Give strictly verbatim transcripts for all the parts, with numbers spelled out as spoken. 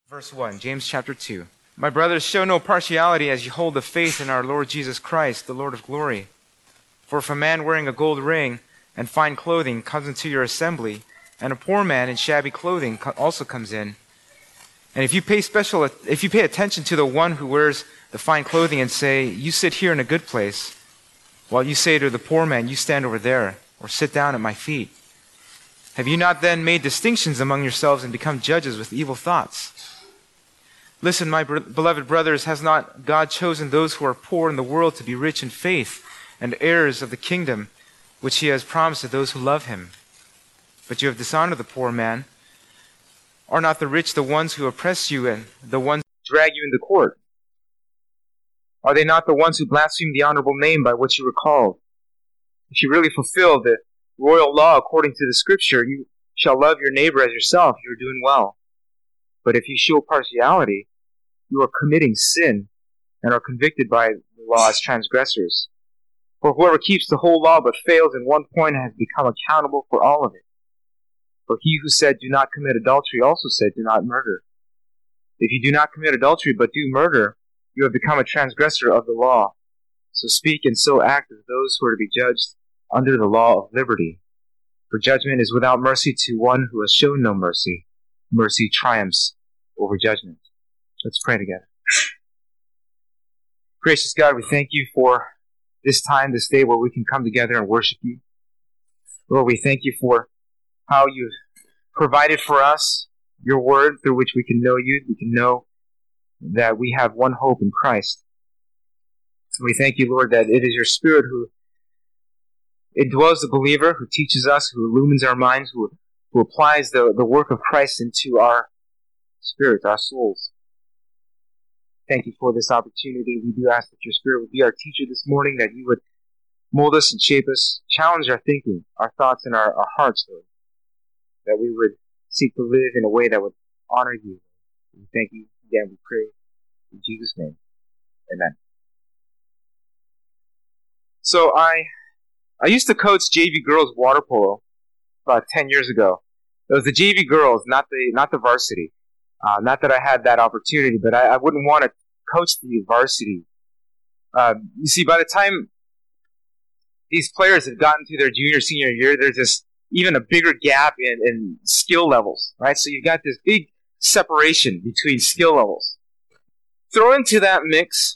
Verse one, James chapter two. My brothers, show no partiality as you hold the faith in our Lord Jesus Christ, the Lord of glory. For if a man wearing a gold ring and fine clothing comes into your assembly, and a poor man in shabby clothing also comes in, and if you pay special, if you pay attention to the one who wears the fine clothing and say, you sit here in a good place, while you say to the poor man, you stand over there, or sit down at my feet, have you not then made distinctions among yourselves and become judges with evil thoughts? Listen, my beloved brothers, has not God chosen those who are poor in the world to be rich in faith and heirs of the kingdom which he has promised to those who love him? But you have dishonored the poor man. Are not the rich the ones who oppress you and the ones who drag you into court? Are they not the ones who blaspheme the honorable name by which you were called? If you really fulfill the royal law according to the scripture, you shall love your neighbor as yourself, you are doing well. But if you show partiality, you are committing sin and are convicted by the law as transgressors. For whoever keeps the whole law but fails in one point has become accountable for all of it. For he who said, do not commit adultery, also said, do not murder. If you do not commit adultery but do murder, you have become a transgressor of the law. So speak and so act as those who are to be judged under the law of liberty. For judgment is without mercy to one who has shown no mercy. Mercy triumphs over judgment. Let's pray together. Gracious God, we thank you for this time, this day where we can come together and worship you. Lord, we thank you for how you've provided for us your word through which we can know you. We can know that we have one hope in Christ. We thank you, Lord, that it is your Spirit who indwells the believer, who teaches us, who illumines our minds, who, who applies the, the work of Christ into our spirits, our souls. Thank you for this opportunity. We do ask that your Spirit would be our teacher this morning, that you would mold us and shape us, challenge our thinking, our thoughts, and our, our hearts, Lord, that we would seek to live in a way that would honor you. We thank you again. We pray in Jesus' name. Amen. So I I used to coach J V girls water polo about ten years ago. It was the J V girls, not the not the varsity. Uh, not that I had that opportunity, but I, I wouldn't want to coach the varsity. Uh, you see, by the time these players have gotten to their junior, senior year, there's this even a bigger gap in, in skill levels, right? So you've got this big separation between skill levels. Throw into that mix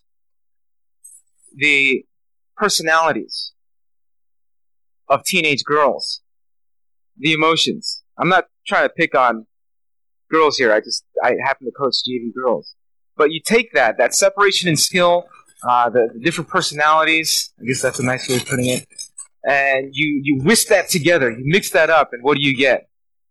the personalities of teenage girls, the emotions. I'm not trying to pick on girls here. I just I happen to coach J V girls. But you take that that separation in skill, uh, the, the different personalities. I guess that's a nice way of putting it. And you you whisk that together. You mix that up, and what do you get?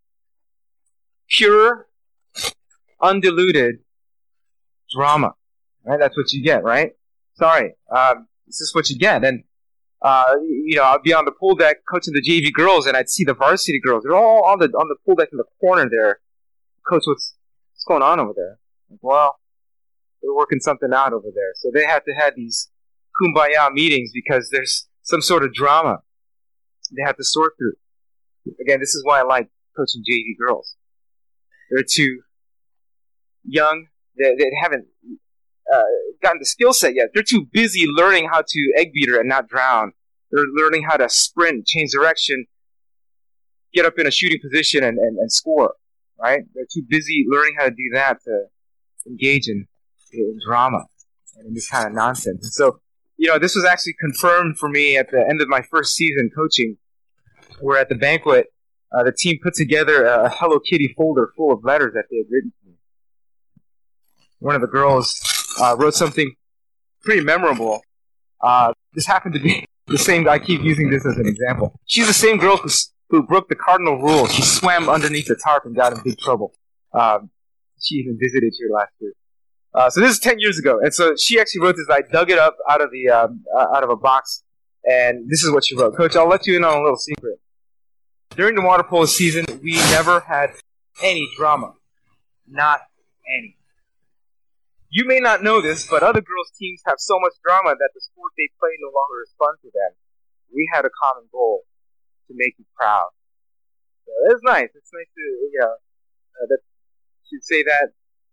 Pure, undiluted drama. Right? That's what you get. Right? Sorry, um, this is what you get. And uh, you know, I'd be on the pool deck coaching the J V girls, and I'd see the varsity girls. They're all on the on the pool deck in the corner there. Coach, what's what's going on over there? Like, well, they're working something out over there. So they have to have these kumbaya meetings because there's some sort of drama they have to sort through. Again, this is why I like coaching J V girls. They're too young. They, they haven't uh, gotten the skill set yet. They're too busy learning how to egg beater and not drown. They're learning how to sprint, change direction, get up in a shooting position, and, and, and score. Right? They're too busy learning how to do that to engage in, in drama and in this kind of nonsense. And so, you know, this was actually confirmed for me at the end of my first season coaching, where at the banquet, uh, the team put together a Hello Kitty folder full of letters that they had written to me. One of the girls uh, wrote something pretty memorable. Uh, this happened to be the same, I keep using this as an example. She's the same girl who who broke the cardinal rule. She swam underneath the tarp and got in big trouble. Um, she even visited here last year. Uh, so this is ten years ago. And so she actually wrote this. I dug it up out of the um, uh, out of a box, and this is what she wrote. Coach, I'll let you in on a little secret. During the water polo season, we never had any drama. Not any. You may not know this, but other girls' teams have so much drama that the sport they play no longer is fun for them. We had a common goal: to make you proud. So it's nice. It's nice to, you know, uh, that she'd say that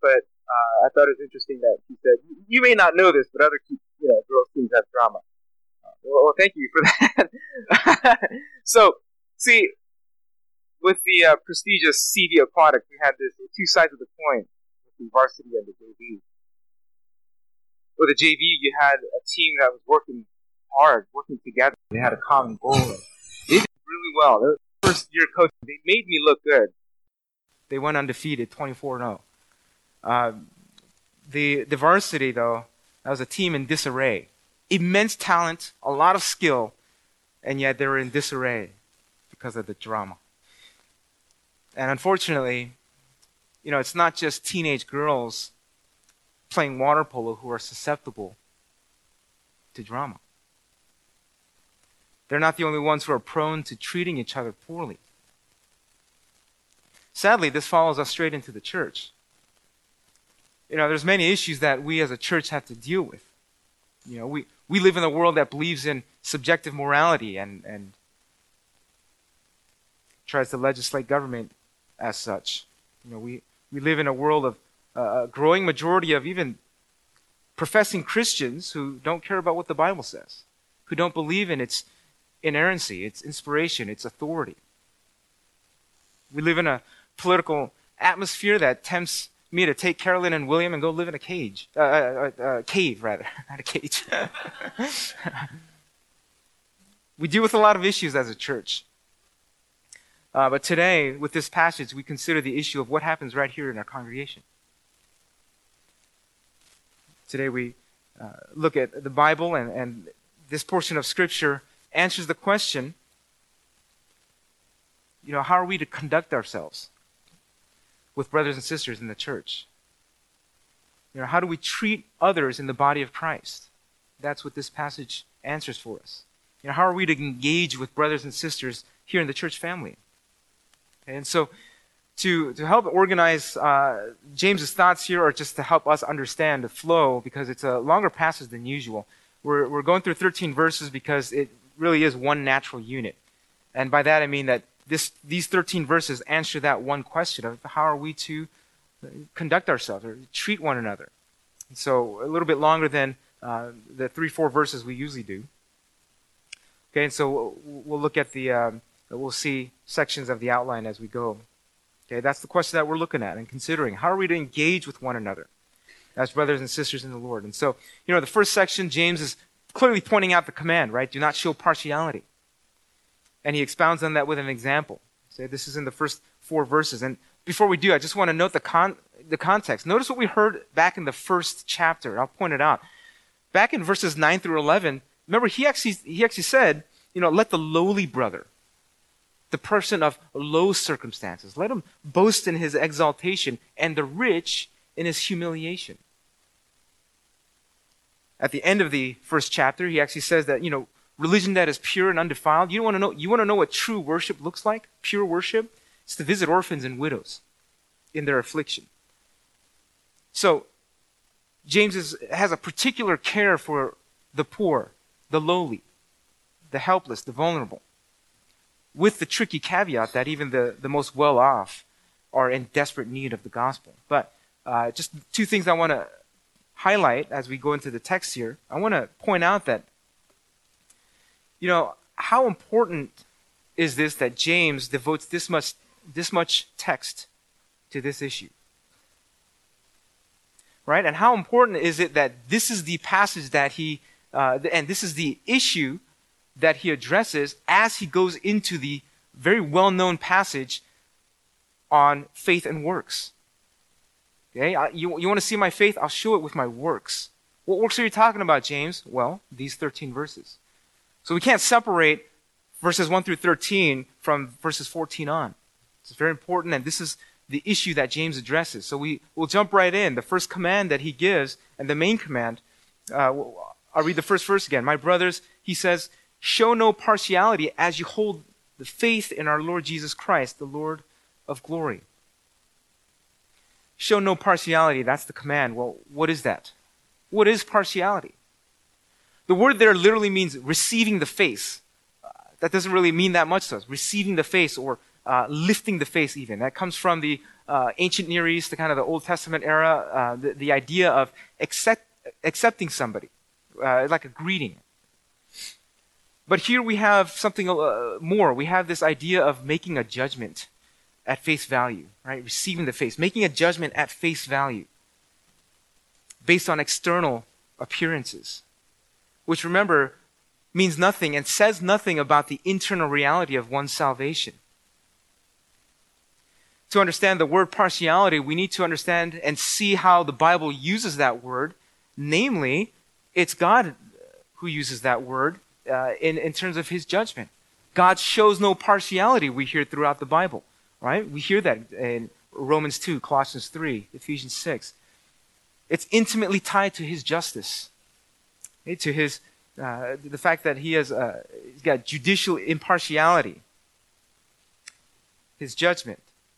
but uh, I thought it was interesting that he said, "You may not know this, but other you know, girls' teams have drama." Uh, well, well, thank you for that. So, see, with the uh, prestigious C V Aquatics, we had this two sides of the coin with the varsity and the J V. With the J V, you had a team that was working hard, working together. They had a common goal. They did really well. Their first year coaching, they made me look good. They went undefeated, twenty-four and oh. Uh, the the varsity, though, that was a team in disarray. Immense talent, a lot of skill, and yet they were in disarray because of the drama. And unfortunately, you know, it's not just teenage girls playing water polo who are susceptible to drama. They're not the only ones who are prone to treating each other poorly. Sadly, this follows us straight into the church. You know, there's many issues that we as a church have to deal with. You know, we, we live in a world that believes in subjective morality and, and tries to legislate government as such. You know, we, we live in a world of uh, a growing majority of even professing Christians who don't care about what the Bible says, who don't believe in its inerrancy, its inspiration, its authority. We live in a political atmosphere that tempts me to take Carolyn and William and go live in a cage, uh, uh, uh, cave rather, not a cage. We deal with a lot of issues as a church. Uh, but today, with this passage, we consider the issue of what happens right here in our congregation. Today we uh, look at the Bible, and, and this portion of Scripture answers the question, you know, how are we to conduct ourselves with brothers and sisters in the church? You know, how do we treat others in the body of Christ? That's what this passage answers for us. You know, how are we to engage with brothers and sisters here in the church family? And so, to to help organize uh, James's thoughts here, or just to help us understand the flow, because it's a longer passage than usual, we're we're going through thirteen verses because it really is one natural unit. And by that I mean that this these thirteen verses answer that one question of how are we to conduct ourselves or treat one another. And so a little bit longer than uh, the three, four verses we usually do. Okay, and so we'll look at the, um, we'll see sections of the outline as we go. Okay, that's the question that we're looking at and considering. How are we to engage with one another as brothers and sisters in the Lord? And so, you know, the first section, James is clearly pointing out the command, right? Do not show partiality. And he expounds on that with an example. So this is in the first four verses. And before we do, I just want to note the con- the context. Notice what we heard back in the first chapter. I'll point it out. Back in verses nine through eleven, remember, he actually he actually said, you know, let the lowly brother, the person of low circumstances, let him boast in his exaltation, and the rich in his humiliation. At the end of the first chapter, he actually says that, you know, religion that is pure and undefiled. You want to know, you want to know what true worship looks like? Pure worship? It's to visit orphans and widows in their affliction. So, James is, has a particular care for the poor, the lowly, the helpless, the vulnerable, with the tricky caveat that even the, the most well-off are in desperate need of the gospel. But uh, just two things I want to highlight as we go into the text here. I want to point out that, you know, how important is this that James devotes this much, this much text to this issue? Right? And how important is it that this is the passage that he, uh, and this is the issue that he addresses as he goes into the very well-known passage on faith and works. Okay, I, you, you want to see my faith? I'll show it with my works. What works are you talking about, James? Well, these thirteen verses. So we can't separate verses one through thirteen from verses fourteen on. It's very important, and this is the issue that James addresses. So we will jump right in. The first command that he gives, and the main command, uh, I'll read the first verse again. My brothers, he says, show no partiality as you hold the faith in our Lord Jesus Christ, the Lord of glory. Show no partiality, that's the command. Well, what is that? What is partiality? The word there literally means receiving the face. Uh, that doesn't really mean that much to us. Receiving the face, or uh, lifting the face even. That comes from the uh, ancient Near East, the kind of the Old Testament era, uh, the, the idea of accept, accepting somebody, uh, like a greeting. But here we have something uh, more. We have this idea of making a judgment at face value, right? Receiving the face, making a judgment at face value based on external appearances, which, remember, means nothing and says nothing about the internal reality of one's salvation. To understand the word partiality, we need to understand and see how the Bible uses that word. Namely, it's God who uses that word uh, in, in terms of his judgment. God shows no partiality, we hear throughout the Bible, right? We hear that in Romans two, Colossians three, Ephesians six. It's intimately tied to his justice, okay? To his uh, the fact that he has uh, he's got judicial impartiality, his judgment.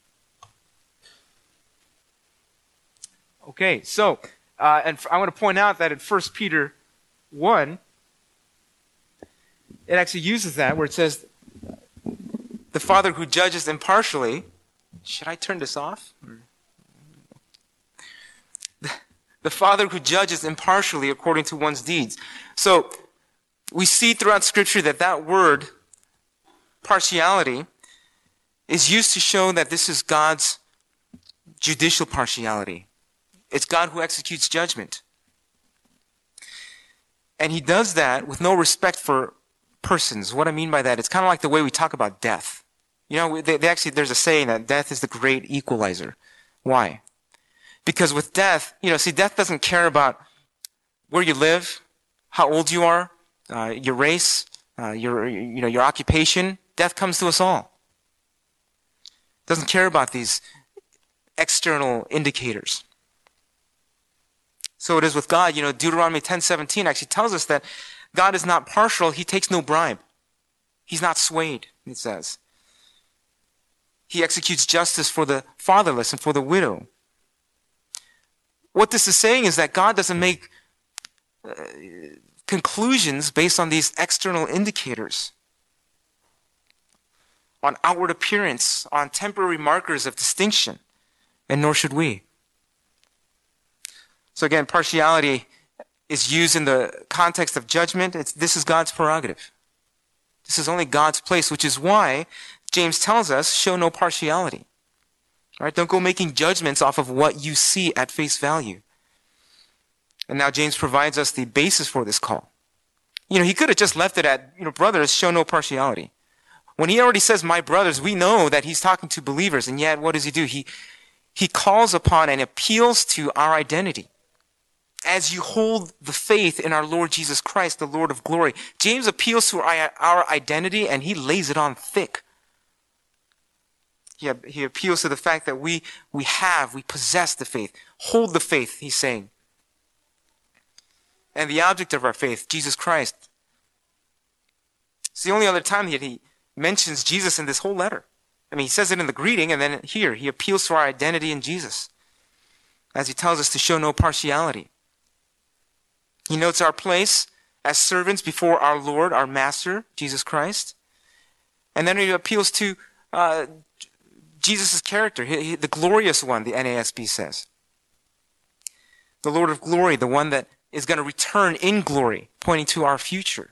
Okay, so, uh, and I want to point out that in First Peter one, it actually uses that where it says, the Father who judges impartially. Should I turn this off? The, the Father who judges impartially according to one's deeds. So, we see throughout Scripture that that word, partiality, is used to show that this is God's judicial partiality. It's God who executes judgment. And he does that with no respect for persons. What I mean by that, it's kind of like the way we talk about death. You know, they, they actually, there's a saying that death is the great equalizer. Why? Because with death, you know, see, death doesn't care about where you live, how old you are, uh, your race, uh, your, you know, your occupation. Death comes to us all. Doesn't care about these external indicators. So it is with God. You know, Deuteronomy ten seventeen actually tells us that God is not partial. He takes no bribe. He's not swayed, it says. He executes justice for the fatherless and for the widow. What this is saying is that God doesn't make uh, conclusions based on these external indicators, on outward appearance, on temporary markers of distinction, and nor should we. So again, partiality is used in the context of judgment. It's, this is God's prerogative. This is only God's place, which is why James tells us, show no partiality. All right? Don't go making judgments off of what you see at face value. And now James provides us the basis for this call. You know, he could have just left it at, you know, brothers, show no partiality. When he already says, my brothers, we know that he's talking to believers, and yet what does he do? He, he calls upon and appeals to our identity. As you hold the faith in our Lord Jesus Christ, the Lord of glory. James appeals to our, our identity, and he lays it on thick. He, he appeals to the fact that we, we have, we possess the faith. Hold the faith, he's saying. And the object of our faith, Jesus Christ. It's the only other time that he mentions Jesus in this whole letter. I mean, he says it in the greeting, and then here, he appeals to our identity in Jesus, as he tells us to show no partiality. He notes our place as servants before our Lord, our Master, Jesus Christ. And then he appeals to uh, Jesus' character, he, he, the glorious one, the N A S B says. The Lord of glory, the one that is going to return in glory, pointing to our future.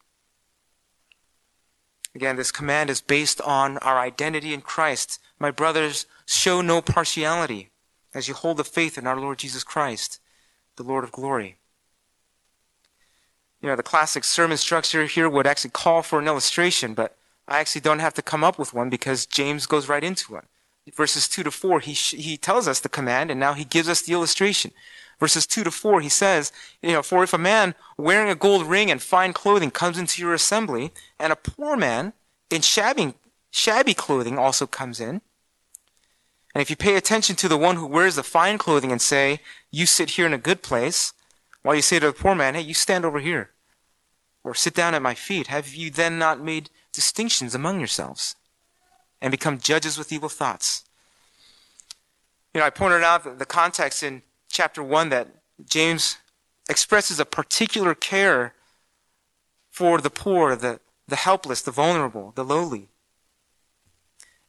Again, this command is based on our identity in Christ. My brothers, show no partiality as you hold the faith in our Lord Jesus Christ, the Lord of glory. You know, the classic sermon structure here would actually call for an illustration, but I actually don't have to come up with one because James goes right into one. Verses two to four, he, sh- he tells us the command, and now he gives us the illustration. Verses two to four, he says, you know, for if a man wearing a gold ring and fine clothing comes into your assembly, and a poor man in shabby, shabby clothing also comes in, and if you pay attention to the one who wears the fine clothing and say, you sit here in a good place, while you say to the poor man, hey, you stand over here, or sit down at my feet, have you then not made distinctions among yourselves and become judges with evil thoughts? You know, I pointed out the context in chapter one that James expresses a particular care for the poor, the, the helpless, the vulnerable, the lowly.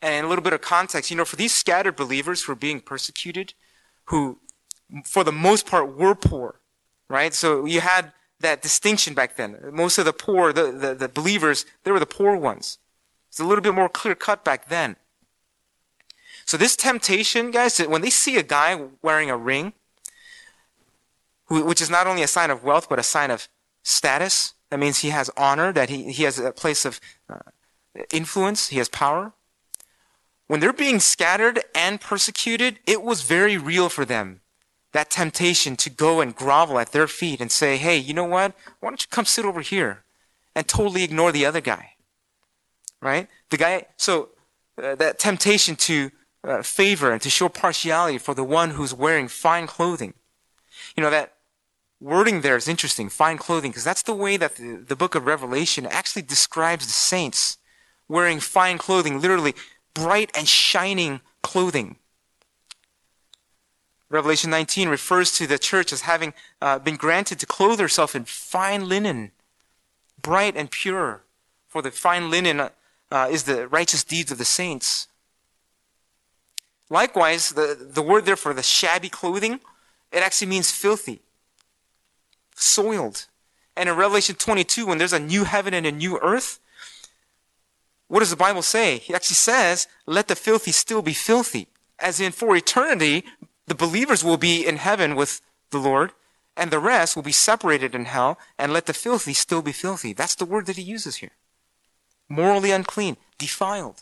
And a little bit of context, you know, for these scattered believers who are being persecuted, who for the most part were poor, right? So you had that distinction back then. Most of the poor, the, the, the believers, they were the poor ones. It's a little bit more clear cut back then. So this temptation, guys, when they see a guy wearing a ring, who, which is not only a sign of wealth, but a sign of status, that means he has honor, that he, he has a place of uh, influence, he has power. When they're being scattered and persecuted, it was very real for them. That temptation to go and grovel at their feet and say, hey, you know what? Why don't you come sit over here? And totally ignore the other guy. Right? The guy, so uh, that temptation to uh, favor and to show partiality for the one who's wearing fine clothing. You know, that wording there is interesting, fine clothing, because that's the way that the, the book of Revelation actually describes the saints wearing fine clothing, literally bright and shining clothing. Revelation nineteen refers to the church as having uh, been granted to clothe herself in fine linen, bright and pure. For the fine linen uh, is the righteous deeds of the saints. Likewise, the, the word there for the shabby clothing, it actually means filthy, soiled. And in Revelation twenty-two, when there's a new heaven and a new earth, what does the Bible say? It actually says, let the filthy still be filthy. As in, for eternity, the believers will be in heaven with the Lord, and the rest will be separated in hell, and let the filthy still be filthy. That's the word that he uses here. Morally unclean, defiled.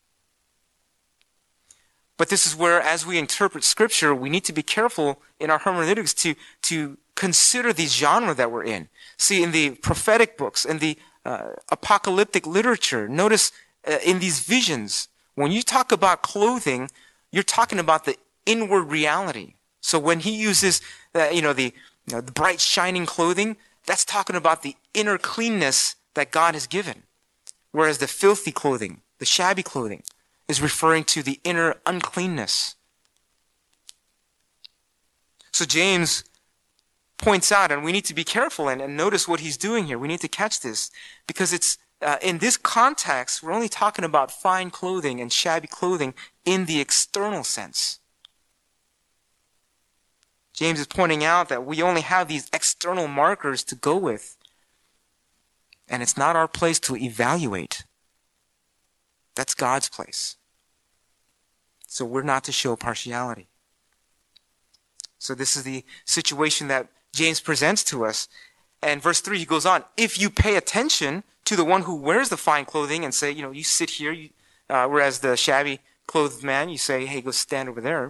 But this is where, as we interpret Scripture, we need to be careful in our hermeneutics to, to consider the genre that we're in. See, in the prophetic books, in the uh, apocalyptic literature, notice uh, in these visions, when you talk about clothing, you're talking about the inward reality. So when he uses, uh, you know, the, you know, the bright shining clothing, that's talking about the inner cleanness that God has given. Whereas the filthy clothing, the shabby clothing, is referring to the inner uncleanness. So James points out, and we need to be careful and, and notice what he's doing here. We need to catch this, because it's uh, in this context, we're only talking about fine clothing and shabby clothing in the external sense. James is pointing out that we only have these external markers to go with, and it's not our place to evaluate. That's God's place. So we're not to show partiality. So this is the situation that James presents to us. And verse three, he goes on, if you pay attention to the one who wears the fine clothing and say, you know, you sit here, you, uh, whereas the shabby clothed man, you say, hey, go stand over there.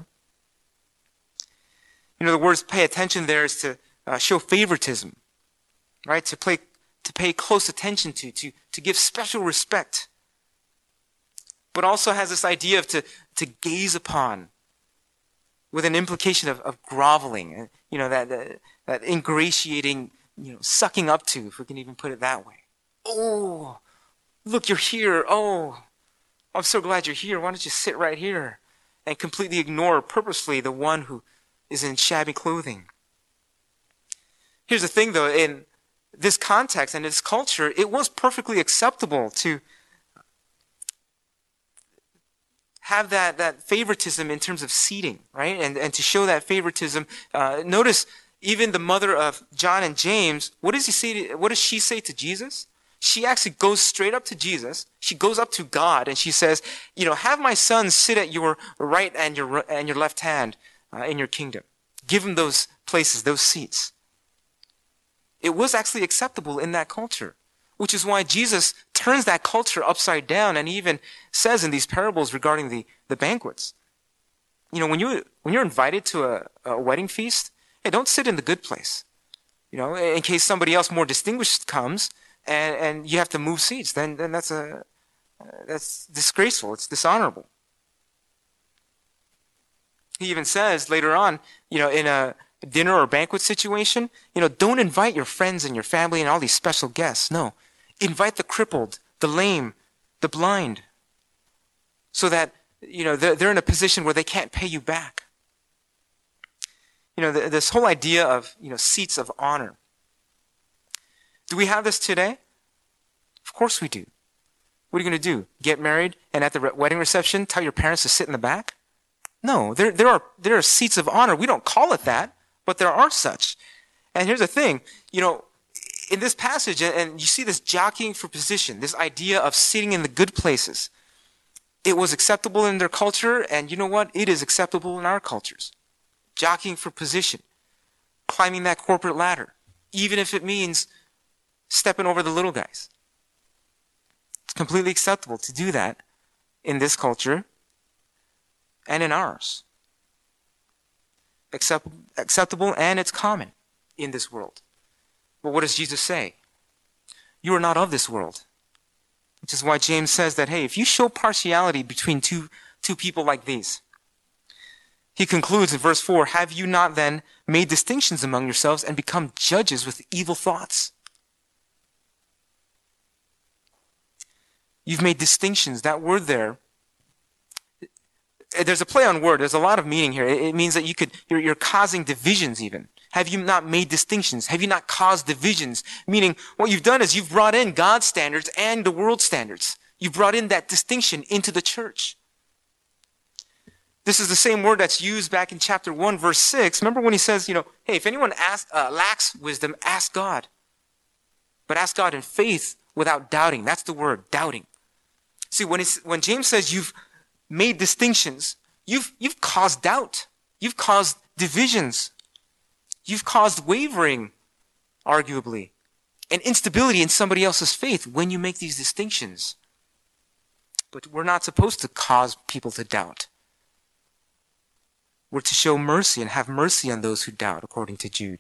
You know, the words pay attention there is to uh, show favoritism, right? To play, to pay close attention to, to, to give special respect. But also has this idea of to, to gaze upon, with an implication of, of groveling, you know, that, that, that ingratiating, you know, sucking up to, if we can even put it that way. Oh, look, you're here. Oh, I'm so glad you're here. Why don't you sit right here? And completely ignore purposefully the one who is in shabby clothing. Here's the thing, though, in this context and this culture, it was perfectly acceptable to have that, that favoritism in terms of seating, right? And, and to show that favoritism. Uh, notice even the mother of John and James, what does he say to, what does she say to Jesus? She actually goes straight up to Jesus. She goes up to God and she says, you know, have my son sit at your right and your, and your left hand uh, in your kingdom. Give him those places, those seats. It was actually acceptable in that culture, which is why Jesus turns that culture upside down and even says in these parables regarding the, the banquets, you know, when you when you're invited to a, a wedding feast, hey, don't sit in the good place, you know, in case somebody else more distinguished comes and, and you have to move seats. Then then that's a uh, that's disgraceful. It's dishonorable. He even says later on, you know, in a dinner or banquet situation, you know, don't invite your friends and your family and all these special guests. No. Invite the crippled, the lame, the blind, so that, you know, they're, they're in a position where they can't pay you back. You know, the, this whole idea of, you know, seats of honor. Do we have this today? Of course we do. What are you going to do? Get married and at the re- wedding reception tell your parents to sit in the back? No, there, there are, there are seats of honor. We don't call it that, but there are such. And here's the thing, you know, in this passage, and you see this jockeying for position, this idea of sitting in the good places. It was acceptable in their culture, and you know what? It is acceptable in our cultures. Jockeying for position, climbing that corporate ladder, even if it means stepping over the little guys. It's completely acceptable to do that in this culture and in ours. Accept, acceptable, and it's common in this world. But what does Jesus say? You are not of this world. Which is why James says that, hey, if you show partiality between two, two people like these, he concludes in verse four, have you not then made distinctions among yourselves and become judges with evil thoughts? You've made distinctions. That word there, there's a play on word. There's a lot of meaning here. It means that you could, you're, you're causing divisions even. Have you not made distinctions? Have you not caused divisions? Meaning, what you've done is you've brought in God's standards and the world's standards. You've brought in that distinction into the church. This is the same word that's used back in chapter one, verse six. Remember when he says, you know, hey, if anyone ask, uh, lacks wisdom, ask God. But ask God in faith without doubting. That's the word, doubting. See, when, it's, when James says you've made distinctions, you've, you've caused doubt. You've caused divisions. You've caused wavering, arguably, and instability in somebody else's faith when you make these distinctions. But we're not supposed to cause people to doubt. We're to show mercy and have mercy on those who doubt, according to Jude.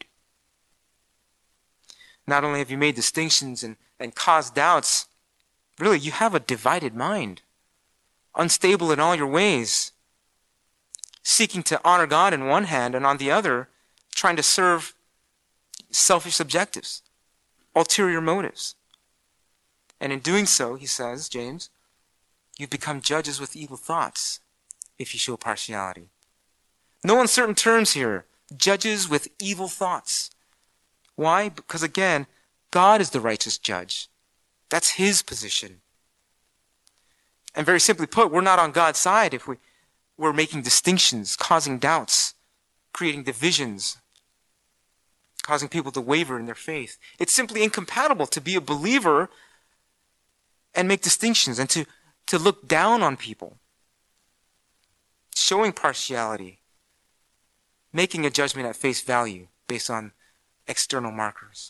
Not only have you made distinctions and, and caused doubts, really, you have a divided mind, unstable in all your ways, seeking to honor God in one hand and on the other, trying to serve selfish objectives, ulterior motives. And in doing so, he says, James, you become judges with evil thoughts if you show partiality. No uncertain terms here. Judges with evil thoughts. Why? Because again, God is the righteous judge. That's his position. And very simply put, we're not on God's side if we, we're making distinctions, causing doubts, creating divisions, causing people to waver in their faith. It's simply incompatible to be a believer and make distinctions and to, to look down on people, showing partiality, making a judgment at face value based on external markers.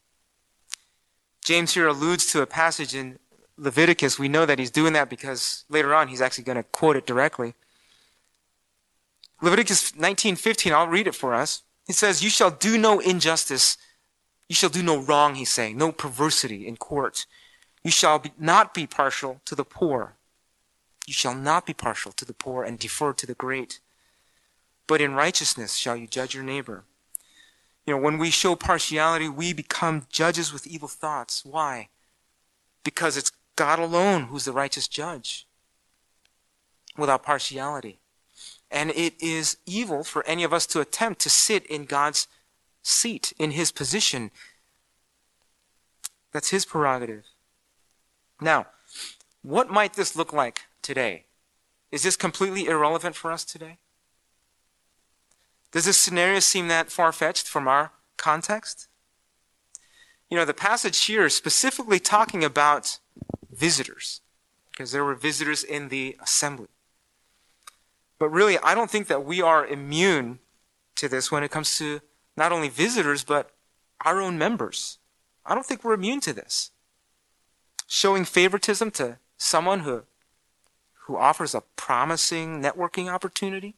James here alludes to a passage in Leviticus. We know that he's doing that because later on he's actually going to quote it directly. Leviticus nineteen fifteen, I'll read it for us. He says, you shall do no injustice. You shall do no wrong, he's saying, no perversity in court. You shall be, not be partial to the poor. You shall not be partial to the poor and defer to the great. But in righteousness shall you judge your neighbor. You know, when we show partiality, we become judges with evil thoughts. Why? Because it's God alone who's the righteous judge, without partiality. And it is evil for any of us to attempt to sit in God's seat, in his position. That's his prerogative. Now, what might this look like today? Is this completely irrelevant for us today? Does this scenario seem that far-fetched from our context? You know, the passage here is specifically talking about visitors, because there were visitors in the assembly. But really, I don't think that we are immune to this when it comes to not only visitors, but our own members. I don't think we're immune to this. Showing favoritism to someone who, who offers a promising networking opportunity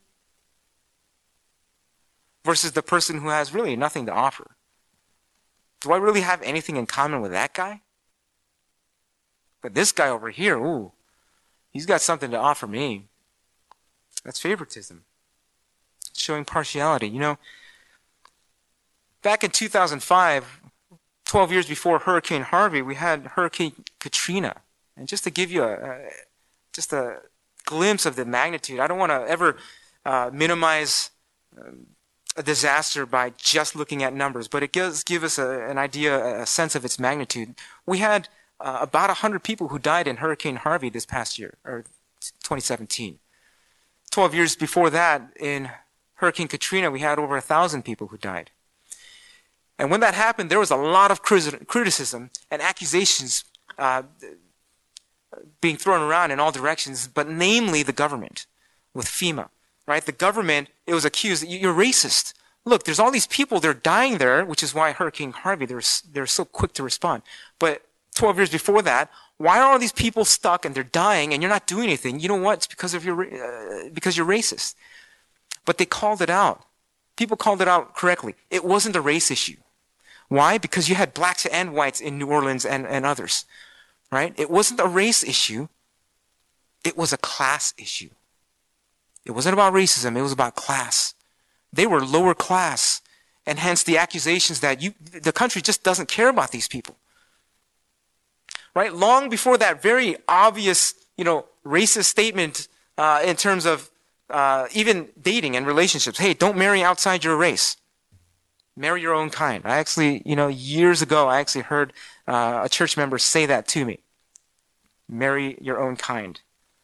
versus the person who has really nothing to offer. Do I really have anything in common with that guy? But this guy over here, ooh, he's got something to offer me. That's favoritism. Showing partiality. You know, back in two thousand five, twelve years before Hurricane Harvey, we had Hurricane Katrina. And just to give you a, a just a glimpse of the magnitude, I don't want to ever uh, minimize um, a disaster by just looking at numbers, but it does give us a, an idea, a sense of its magnitude. We had uh, about one hundred people who died in Hurricane Harvey this past year, or twenty seventeen. twelve years before that, in Hurricane Katrina, we had over one thousand people who died. And when that happened, there was a lot of criticism and accusations uh, being thrown around in all directions, but namely the government with FEMA, right? The government, it was accused, you're racist. Look, there's all these people, they're dying there, which is why Hurricane Harvey, they're, they're so quick to respond. But twelve years before that, why are all these people stuck and they're dying and you're not doing anything? You know what? It's because of your, uh, because you're racist. But they called it out. People called it out correctly. It wasn't a race issue. Why? Because you had blacks and whites in New Orleans and, and others, right? It wasn't a race issue. It was a class issue. It wasn't about racism. It was about class. They were lower class, and hence the accusations that you, the country just doesn't care about these people, right? Long before that very obvious, you know, racist statement uh, in terms of uh, even dating and relationships. Hey, don't marry outside your race. Marry your own kind. I actually, you know, years ago, I actually heard uh, a church member say that to me. Marry your own kind.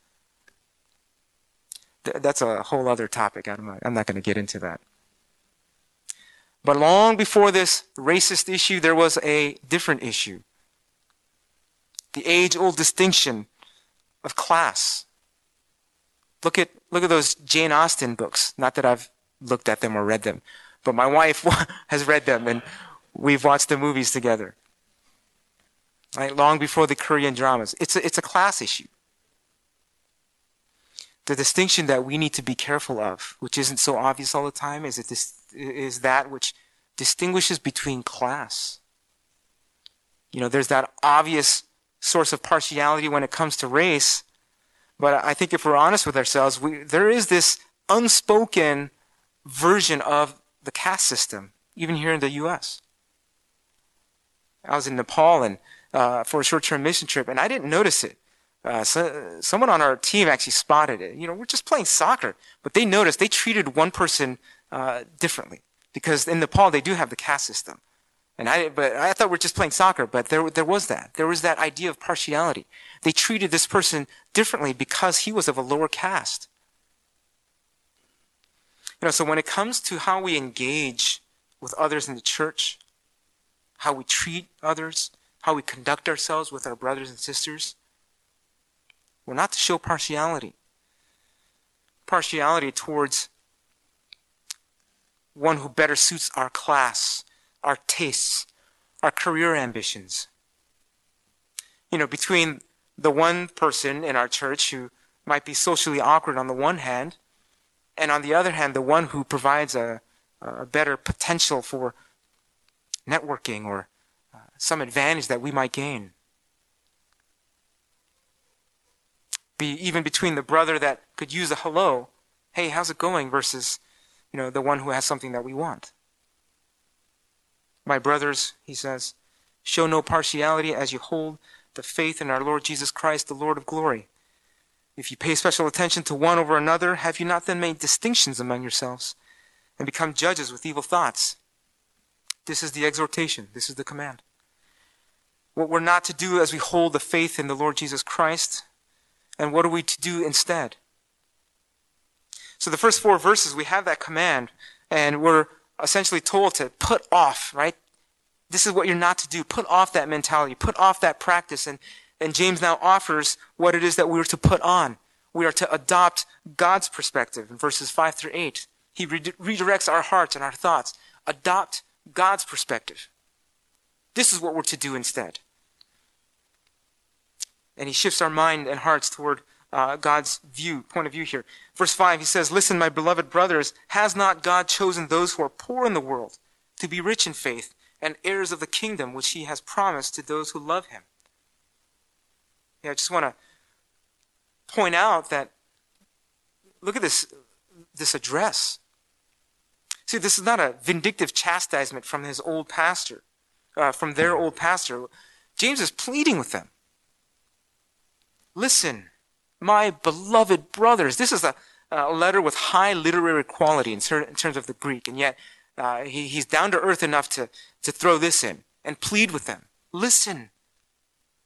Th- that's a whole other topic. I'm not, I'm not going to get into that. But long before this racist issue, there was a different issue. The age-old distinction of class. Look at, look at those Jane Austen books. Not that I've looked at them or read them. But my wife has read them, and we've watched the movies together. Right? Long before the Korean dramas. It's a, it's a class issue. The distinction that we need to be careful of, which isn't so obvious all the time, is, it dis- is that which distinguishes between class. You know, there's that obvious source of partiality when it comes to race, but I think if we're honest with ourselves, we, there is this unspoken version of the caste system, even here in the U S. I was in Nepal and uh, for a short-term mission trip, and I didn't notice it. Uh, so, someone on our team actually spotted it. You know, we're just playing soccer, but they noticed they treated one person uh, differently because in Nepal they do have the caste system. And I, but I thought we were just playing soccer, but there, there was that. There was that idea of partiality. They treated this person differently because he was of a lower caste. You know, so when it comes to how we engage with others in the church, how we treat others, how we conduct ourselves with our brothers and sisters, we're not to show partiality. Partiality towards one who better suits our class, our tastes, our career ambitions. You know, between the one person in our church who might be socially awkward on the one hand, and on the other hand, the one who provides a, a better potential for networking or uh, some advantage that we might gain. Be even between the brother that could use a hello, hey, how's it going, versus, you know, the one who has something that we want. My brothers, he says, show no partiality as you hold the faith in our Lord Jesus Christ, the Lord of glory. If you pay special attention to one over another, have you not then made distinctions among yourselves and become judges with evil thoughts? This is the exhortation. This is the command. What we're not to do as we hold the faith in the Lord Jesus Christ, and what are we to do instead? So the first four verses, we have that command, and we're essentially told to put off, right? This is what you're not to do. Put off that mentality. Put off that practice. And And James now offers what it is that we are to put on. We are to adopt God's perspective in verses five through eight. He re- redirects our hearts and our thoughts. Adopt God's perspective. This is what we're to do instead. And he shifts our mind and hearts toward uh, God's view, point of view here. Verse five, he says, listen, my beloved brothers, has not God chosen those who are poor in the world to be rich in faith and heirs of the kingdom which he has promised to those who love him? Yeah, I just want to point out that, look at this, this address. See, this is not a vindictive chastisement from his old pastor, uh, from their old pastor. James is pleading with them. Listen, my beloved brothers. This is a, a letter with high literary quality in, ter- in terms of the Greek, and yet uh, he, he's down to earth enough to, to throw this in and plead with them. Listen.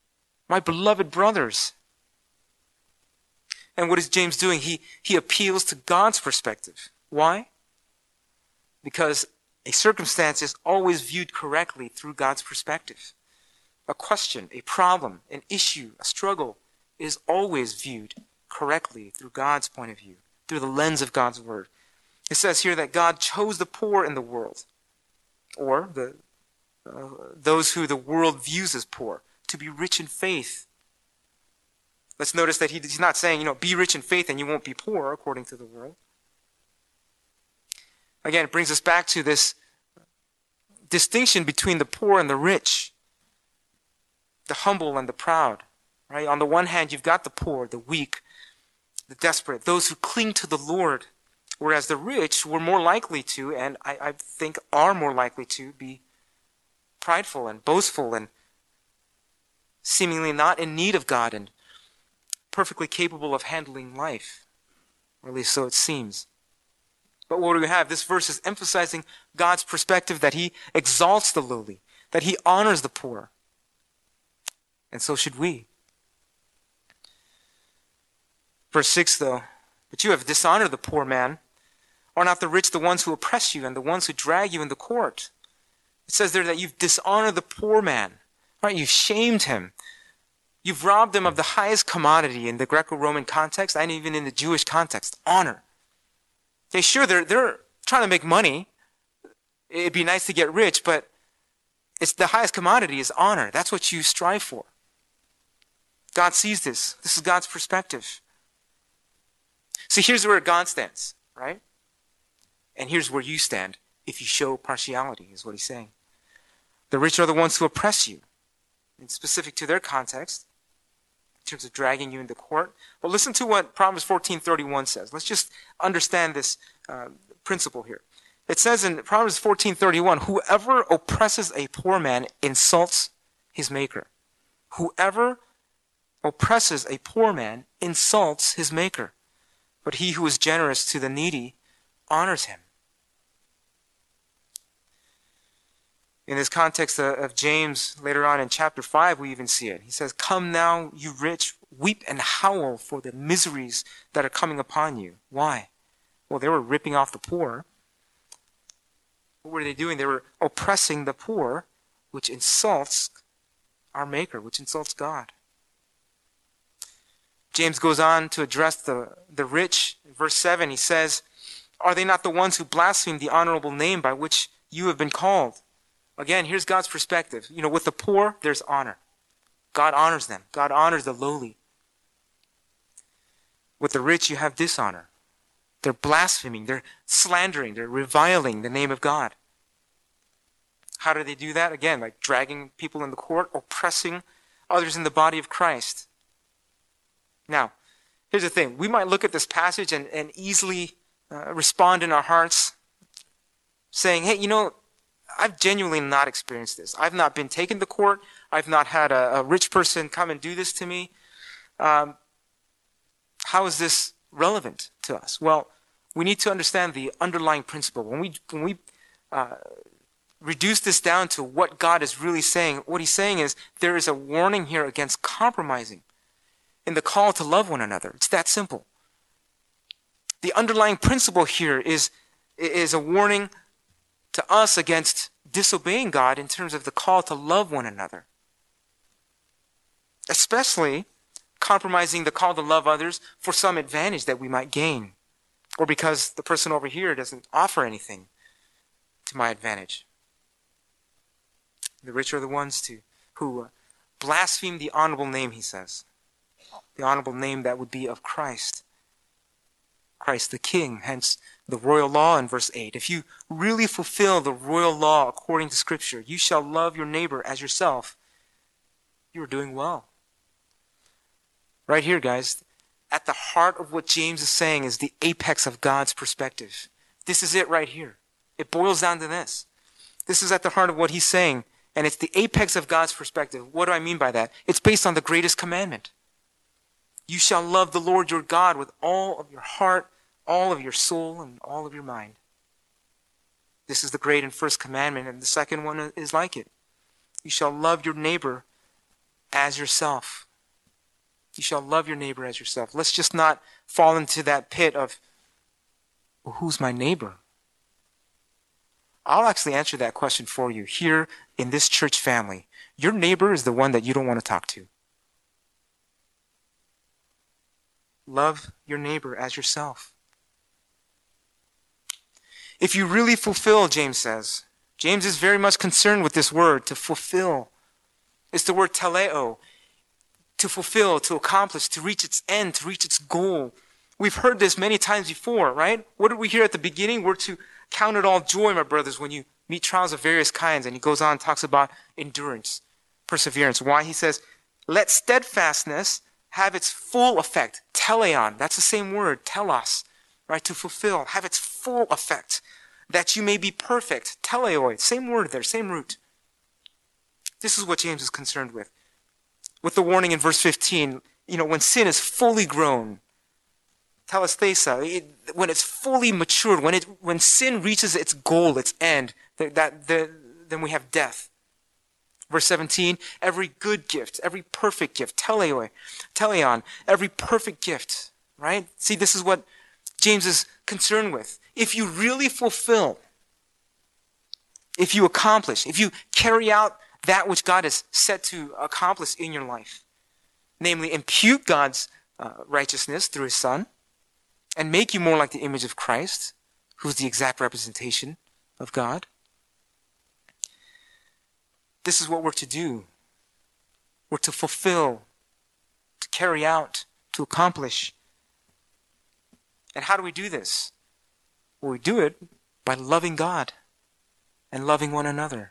My beloved brothers. And what is James doing? He, he appeals to God's perspective. Why? Because a circumstance is always viewed correctly through God's perspective. A question, a problem, an issue, a struggle is always viewed correctly through God's point of view, through the lens of God's word. It says here that God chose the poor in the world, or the uh, those who the world views as poor, to be rich in faith. Let's notice that he, he's not saying, you know, be rich in faith and you won't be poor, according to the world. Again, it brings us back to this distinction between the poor and the rich, the humble and the proud. Right? On the one hand, you've got the poor, the weak, the desperate, those who cling to the Lord, whereas the rich were more likely to, and I, I think are more likely to, be prideful and boastful and seemingly not in need of God and perfectly capable of handling life, or at least so it seems. But what do we have? This verse is emphasizing God's perspective that he exalts the lowly, that he honors the poor. And so should we. Verse six, though, but you have dishonored the poor man. Are not the rich the ones who oppress you and the ones who drag you in the court? It says there that you've dishonored the poor man. Right? You've shamed him. You've robbed him of the highest commodity in the Greco-Roman context and even in the Jewish context, honor. Okay, sure, they're, they're trying to make money. It'd be nice to get rich, but it's the highest commodity is honor. That's what you strive for. God sees this. This is God's perspective. So here's where God stands, right? And here's where you stand if you show partiality, is what he's saying. The rich are the ones who oppress you, and specific to their context, in terms of dragging you into court. But listen to what Proverbs fourteen thirty-one says. Let's just understand this uh, principle here. It says in Proverbs fourteen thirty-one, whoever oppresses a poor man insults his maker. Whoever oppresses a poor man insults his maker. But he who is generous to the needy honors him. In this context of James, later on in chapter five, we even see it. He says, come now, you rich, weep and howl for the miseries that are coming upon you. Why? Well, they were ripping off the poor. What were they doing? They were oppressing the poor, which insults our Maker, which insults God. James goes on to address the, the rich. In verse seven, he says, are they not the ones who blaspheme the honorable name by which you have been called? Again, here's God's perspective. You know, with the poor, there's honor. God honors them. God honors the lowly. With the rich, you have dishonor. They're blaspheming. They're slandering. They're reviling the name of God. How do they do that? Again, like dragging people in the court, oppressing others in the body of Christ. Now, here's the thing. We might look at this passage and, and easily uh, respond in our hearts saying, hey, you know, I've genuinely not experienced this. I've not been taken to court. I've not had a, a rich person come and do this to me. Um, how is this relevant to us? Well, we need to understand the underlying principle. When we when we uh, reduce this down to what God is really saying, what he's saying is there is a warning here against compromising in the call to love one another. It's that simple. The underlying principle here is is a warning to us against disobeying God in terms of the call to love one another. Especially compromising the call to love others for some advantage that we might gain, or because the person over here doesn't offer anything to my advantage. The rich are the ones to, who blaspheme the honorable name, he says. The honorable name that would be of Christ. Christ the King, hence the royal law in verse eight. If you really fulfill the royal law according to Scripture, you shall love your neighbor as yourself. You are doing well. Right here, guys, at the heart of what James is saying is the apex of God's perspective. This is it right here. It boils down to this. This is at the heart of what he's saying, and it's the apex of God's perspective. What do I mean by that? It's based on the greatest commandment. You shall love the Lord your God with all of your heart, all of your soul, and all of your mind. This is the great and first commandment, and the second one is like it. You shall love your neighbor as yourself. You shall love your neighbor as yourself. Let's just not fall into that pit of, well, who's my neighbor? I'll actually answer that question for you here in this church family. Your neighbor is the one that you don't want to talk to. Love your neighbor as yourself. If you really fulfill, James says, James is very much concerned with this word, to fulfill. It's the word teleo, to fulfill, to accomplish, to reach its end, to reach its goal. We've heard this many times before, right? What did we hear at the beginning? We're to count it all joy, my brothers, when you meet trials of various kinds. And he goes on and talks about endurance, perseverance. Why? He says, let steadfastness have its full effect. Teleon, that's the same word, telos, right? To fulfill, have its full effect, that you may be perfect. Teleoi, same word there, same root. This is what James is concerned with. With the warning in verse fifteen, you know, when sin is fully grown, telesthesa, it, when it's fully matured, when it when sin reaches its goal, its end, that, that the, then we have death. Verse seventeen, every good gift, every perfect gift, teleoi, teleon, every perfect gift, right? See, this is what James is concerned with. If you really fulfill, if you accomplish, if you carry out that which God has set to accomplish in your life, namely impute God's uh, righteousness through his Son, and make you more like the image of Christ, who's the exact representation of God. This is what we're to do. We're to fulfill, to carry out, to accomplish. And how do we do this? Well, we do it by loving God and loving one another.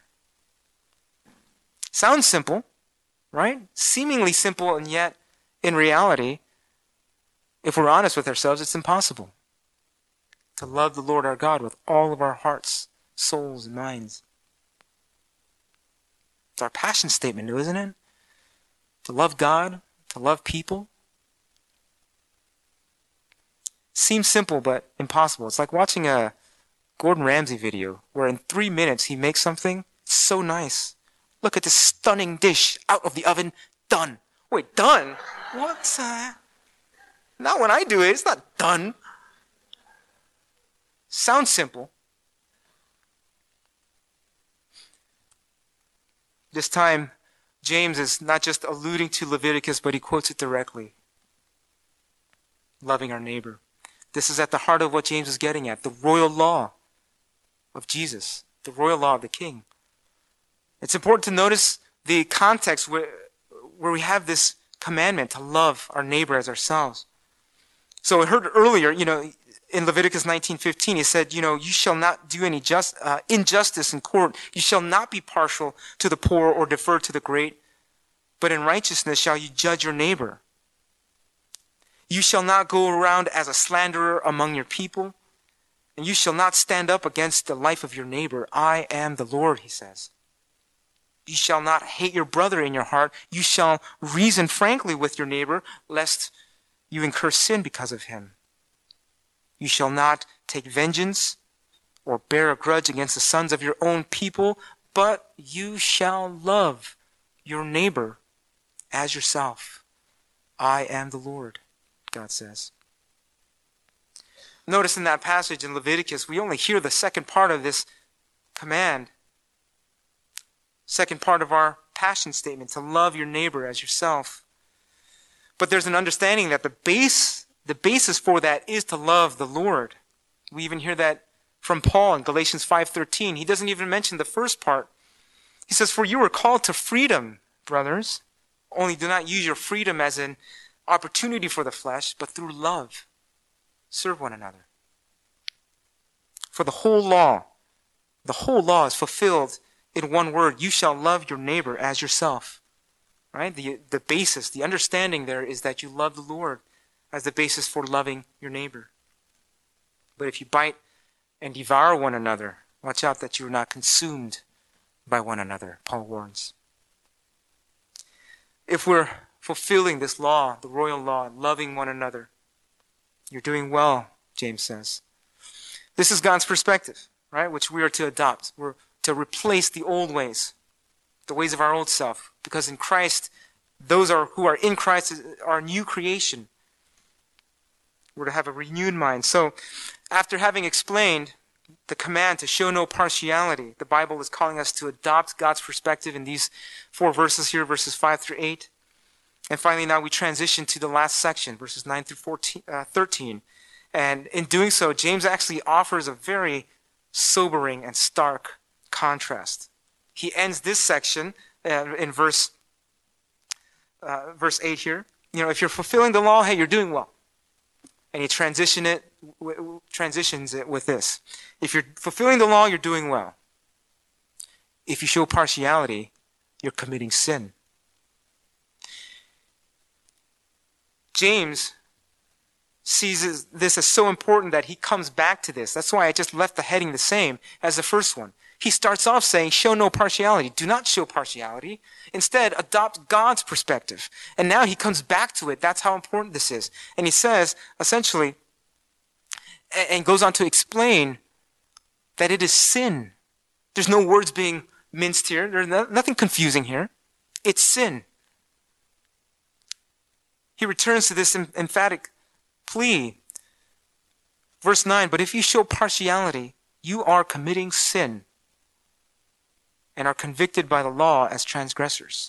Sounds simple, right? Seemingly simple, and yet, in reality, if we're honest with ourselves, it's impossible to love the Lord our God with all of our hearts, souls, and minds. It's our passion statement, isn't it? To love God, to love people. Seems simple, but impossible. It's like watching a Gordon Ramsay video where in three minutes he makes something so nice. Look at this stunning dish out of the oven, done. Wait, done? What? Uh, not when I do it. It's not done. Sounds simple. This time, James is not just alluding to Leviticus, but he quotes it directly. Loving our neighbor. This is at the heart of what James is getting at. The royal law of Jesus. The royal law of the King. It's important to notice the context where, where we have this commandment to love our neighbor as ourselves. So I heard earlier, you know, in Leviticus nineteen fifteen, he said, you know, you shall not do any just, uh, injustice in court. You shall not be partial to the poor or defer to the great, but in righteousness shall you judge your neighbor. You shall not go around as a slanderer among your people, and you shall not stand up against the life of your neighbor. I am the Lord, he says. You shall not hate your brother in your heart. You shall reason frankly with your neighbor, lest you incur sin because of him. You shall not take vengeance or bear a grudge against the sons of your own people, but you shall love your neighbor as yourself. I am the Lord, God says. Notice in that passage in Leviticus, we only hear the second part of this command. Second part of our passion statement, to love your neighbor as yourself. But there's an understanding that the base, the basis for that is to love the Lord. We even hear that from Paul in Galatians five thirteen. He doesn't even mention the first part. He says, for you were called to freedom, brothers. Only do not use your freedom as an opportunity for the flesh, but through love. Serve one another. For the whole law, the whole law is fulfilled in one word. You shall love your neighbor as yourself. Right? The, the basis, the understanding there is that you love the Lord as the basis for loving your neighbor. But if you bite and devour one another, watch out that you are not consumed by one another, Paul warns. If we're fulfilling this law, the royal law, loving one another, you're doing well, James says. This is God's perspective, right, which we are to adopt. We're to replace the old ways, the ways of our old self, because in Christ, those are who are in Christ are a new creation. We're to have a renewed mind. So, after having explained the command to show no partiality, the Bible is calling us to adopt God's perspective in these four verses here, verses five through eight. And finally, now we transition to the last section, verses nine through fourteen, uh, thirteen. And in doing so, James actually offers a very sobering and stark contrast. He ends this section uh, in verse uh, verse eight here. You know, if you're fulfilling the law, hey, you're doing well. And he transition it, w- transitions it with this. If you're fulfilling the law, you're doing well. If you show partiality, you're committing sin. James sees this as so important that he comes back to this. That's why I just left the heading the same as the first one. He starts off saying, show no partiality. Do not show partiality. Instead, adopt God's perspective. And now he comes back to it. That's how important this is. And he says, essentially, and goes on to explain that it is sin. There's no words being minced here. There's nothing confusing here. It's sin. He returns to this emphatic plea. Verse nine, but if you show partiality, you are committing sin and are convicted by the law as transgressors.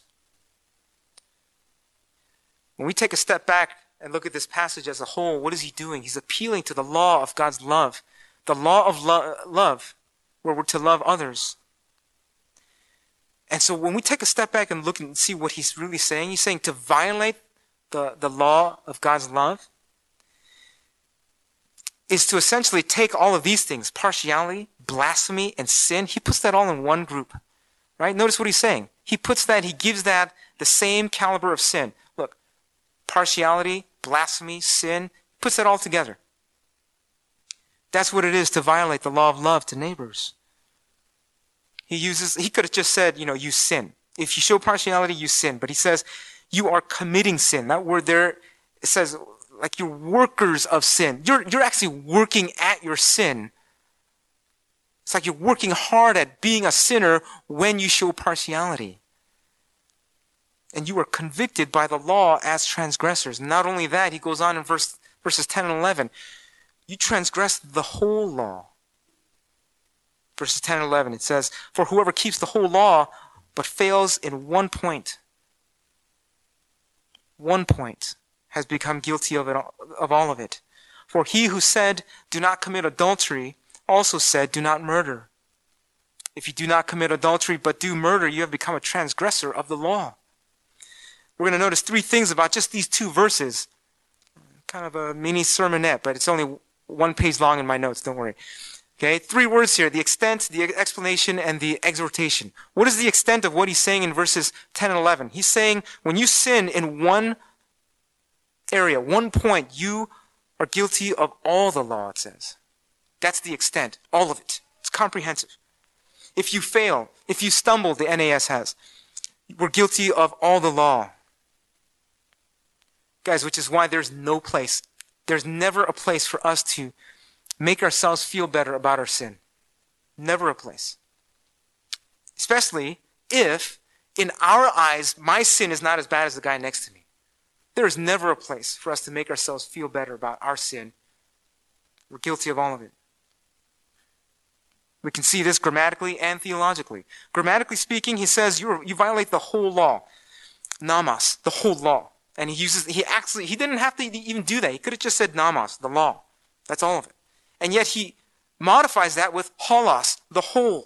When we take a step back and look at this passage as a whole, what is he doing? He's appealing to the law of God's love, the law of lo- love, where we're to love others. And so when we take a step back and look and see what he's really saying, he's saying to violate the, the law of God's love is to essentially take all of these things, partiality, blasphemy, and sin. He puts that all in one group, right? Notice what he's saying. He puts that, he gives that the same caliber of sin. Look, partiality, blasphemy, sin, puts that all together. That's what it is to violate the law of love to neighbors. He uses, he could have just said, you know, you sin. If you show partiality, you sin. But he says, you are committing sin. That word there, it says, like you're workers of sin. You're, you're actually working at your sin. It's like you're working hard at being a sinner when you show partiality. And you are convicted by the law as transgressors. Not only that, he goes on in verse, verses ten and eleven. You transgress the whole law. Verses ten and eleven, it says, for whoever keeps the whole law but fails in one point, one point, has become guilty of it, of all of it. For he who said, do not commit adultery, also said, do not murder. If you do not commit adultery but do murder, you have become a transgressor of the law. We're going to notice three things about just these two verses. Kind of a mini sermonette, but it's only one page long in my notes, don't worry. Okay, three words here, the extent, the explanation, and the exhortation. What is the extent of what he's saying in verses ten and eleven? He's saying, when you sin in one area, one point, you are guilty of all the law, it says. That's the extent, all of it. It's comprehensive. If you fail, if you stumble, the N A S has, we're guilty of all the law. Guys, which is why there's no place, there's never a place for us to make ourselves feel better about our sin. Never a place. Especially if, in our eyes, my sin is not as bad as the guy next to me. There is never a place for us to make ourselves feel better about our sin. We're guilty of all of it. We can see this grammatically and theologically. Grammatically speaking, he says you you violate the whole law. Namas, the whole law. And he uses, he actually, he didn't have to even do that. He could have just said namas, the law. That's all of it. And yet he modifies that with holos, the whole.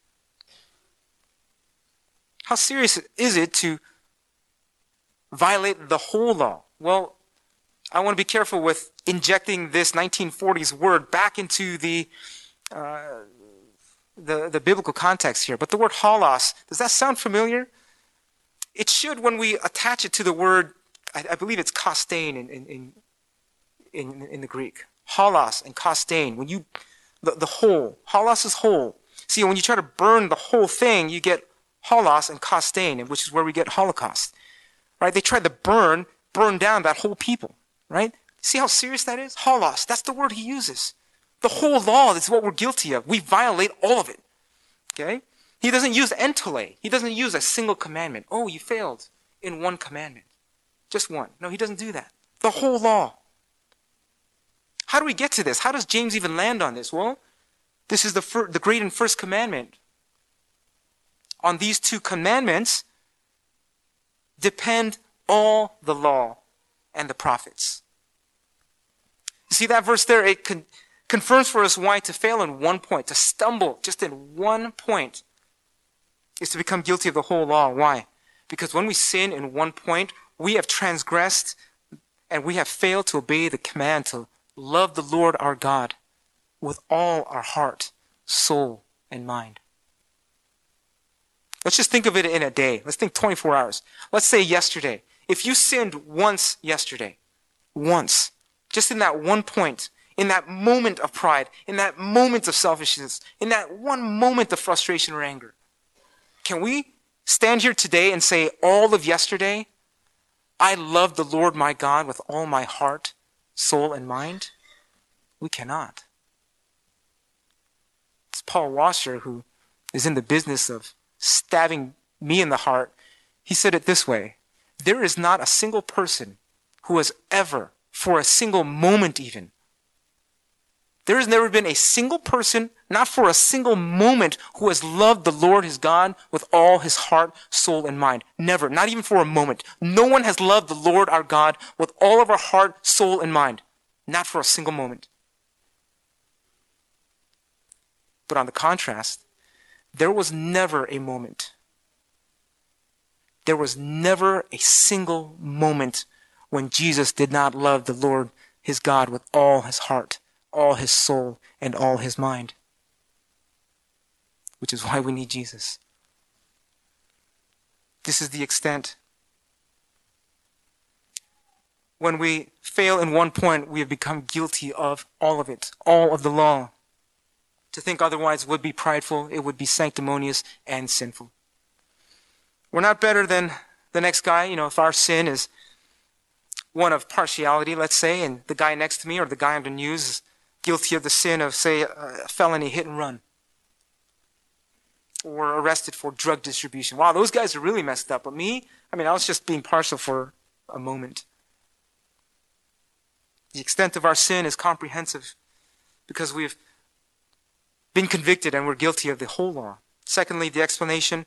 How serious is it to violate the whole law? Well, I want to be careful with injecting this nineteen forties word back into the uh, the, the biblical context here. But the word holos, does that sound familiar? It should when we attach it to the word, I, I believe it's kostein in, in, in, in the Greek. Holos and kostein. When you, the, the whole. Holos is whole. See, when you try to burn the whole thing, you get holos and kostein, which is where we get Holocaust. Right? They tried to burn, burn down that whole people. Right? See how serious that is? Holos. That's the word he uses. The whole law is what we're guilty of. We violate all of it. Okay? He doesn't use entole. He doesn't use a single commandment. Oh, you failed. in one commandment. Just one. No, he doesn't do that. The whole law. How do we get to this? How does James even land on this? Well, this is the, fir- the great and first commandment. On these two commandments depend all the law and the prophets. You see that verse there? It con- confirms for us why to fail in one point, to stumble just in one point, is to become guilty of the whole law. Why? Because when we sin in one point, we have transgressed and we have failed to obey the command to love the Lord our God with all our heart, soul, and mind. Let's just think of it in a day. Let's think twenty-four hours. Let's say yesterday. If you sinned once yesterday, once, just in that one point, in that moment of pride, in that moment of selfishness, in that one moment of frustration or anger, can we stand here today and say all of yesterday, I love the Lord my God with all my heart, soul, and mind? We cannot. It's Paul Washer, who is in the business of stabbing me in the heart. He said it this way: there is not a single person who has ever, for a single moment even, there has never been a single person, not for a single moment, who has loved the Lord his God with all his heart, soul, and mind. Never. Not even for a moment. No one has loved the Lord our God with all of our heart, soul, and mind. Not for a single moment. But on the contrast, there was never a moment. There was never a single moment when Jesus did not love the Lord his God with all his heart, all his soul, and all his mind. Which is why we need Jesus. This is the extent. When we fail in one point, we have become guilty of all of it, all of the law. To think otherwise would be prideful, it would be sanctimonious and sinful. We're not better than the next guy. You know, if our sin is one of partiality, let's say, and the guy next to me or the guy on the news is guilty of the sin of, say, a felony hit and run, or arrested for drug distribution. Wow, those guys are really messed up. But me, I mean, I was just being partial for a moment. The extent of our sin is comprehensive because we've been convicted and we're guilty of the whole law. Secondly, the explanation,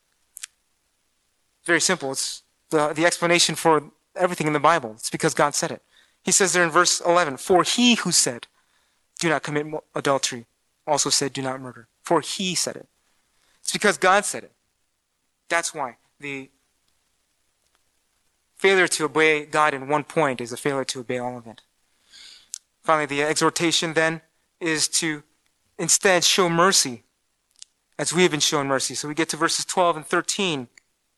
very simple. It's the, the explanation for everything in the Bible. It's because God said it. He says there in verse eleven, for he who said, do not commit adultery, also said, do not murder. For he said it. It's because God said it. That's why the failure to obey God in one point is a failure to obey all of it. Finally, the exhortation then is to instead show mercy as we have been shown mercy. So we get to verses twelve and thirteen.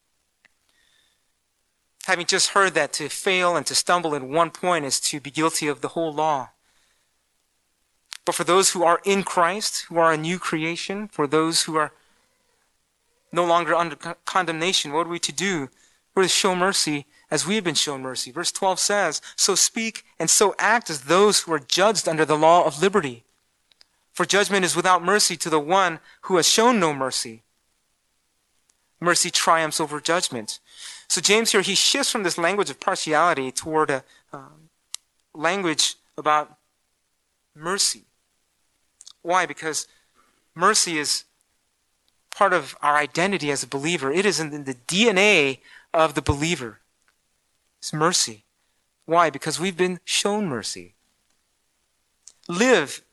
Having just heard that to fail and to stumble in one point is to be guilty of the whole law. But for those who are in Christ, who are a new creation, for those who are no longer under condemnation, what are we to do? We're to show mercy as we have been shown mercy. Verse twelve says, so speak and so act as those who are judged under the law of liberty. For judgment is without mercy to the one who has shown no mercy. Mercy triumphs over judgment. So James here, he shifts from this language of partiality toward a uh, language about mercy. Why? Because mercy is part of our identity as a believer. It is in the D N A of the believer. It's mercy. Why? Because we've been shown mercy. Live,